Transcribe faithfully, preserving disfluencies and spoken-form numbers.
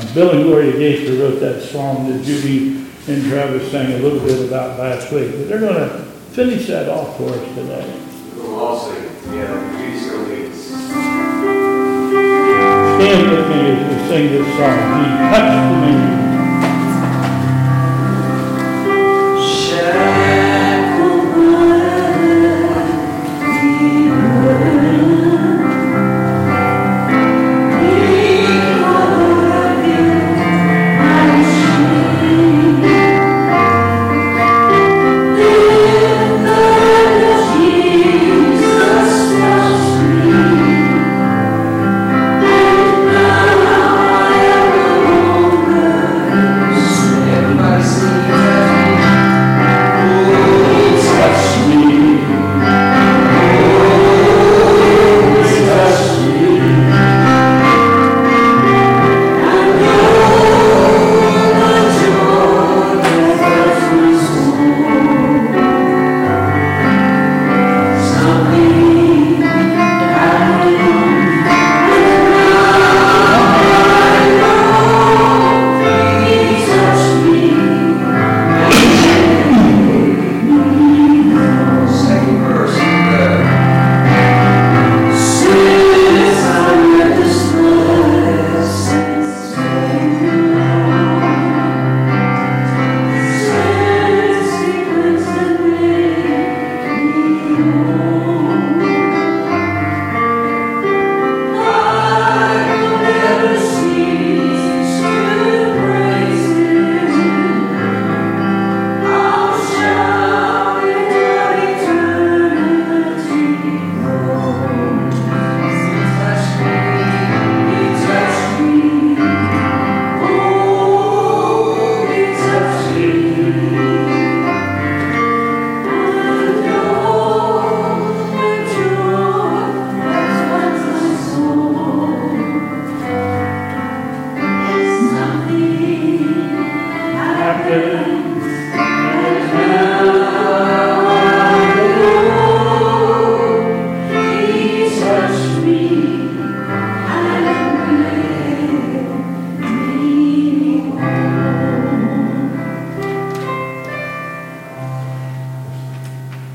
Bill and Gloria Gaither wrote that song that Judy and Travis sang a little bit about last week. But they're going to finish that off for us today. We'll all sing. Yeah, Judy's going to lead us. Stand with me as we sing this song. He touched me.